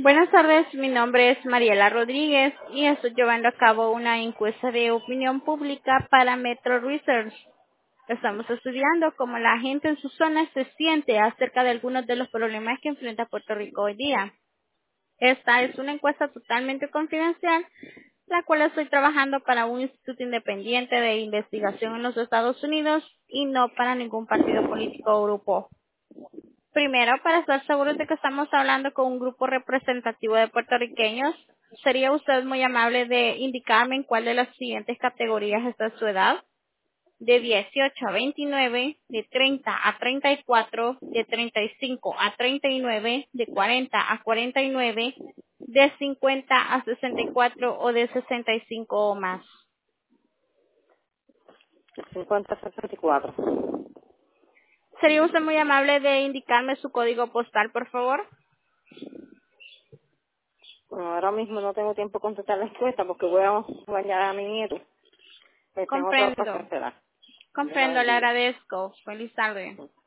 Buenas tardes, mi nombre es Mariela Rodríguez y estoy llevando a cabo una encuesta de opinión pública para Metro Research. Estamos estudiando cómo la gente en su zona se siente acerca de algunos de los problemas que enfrenta Puerto Rico hoy día. Esta es una encuesta totalmente confidencial, la cual estoy trabajando para un instituto independiente de investigación en los Estados Unidos y no para ningún partido político o grupo. Primero, para estar seguros de que estamos hablando con un grupo representativo de puertorriqueños, ¿sería usted muy amable de indicarme en cuál de las siguientes categorías está su edad? De 18 a 29, de 30 a 34, de 35 a 39, de 40 a 49, de 50 a 64 o de 65 o más. 5064. ¿Sería usted muy amable de indicarme su código postal, por favor? Bueno, ahora mismo no tengo tiempo de contestar la encuesta porque voy a bañar a mi nieto. Tengo otra Comprendo. ocasión será. Dios la Comprendo, le bendiga. agradezco. Feliz tarde.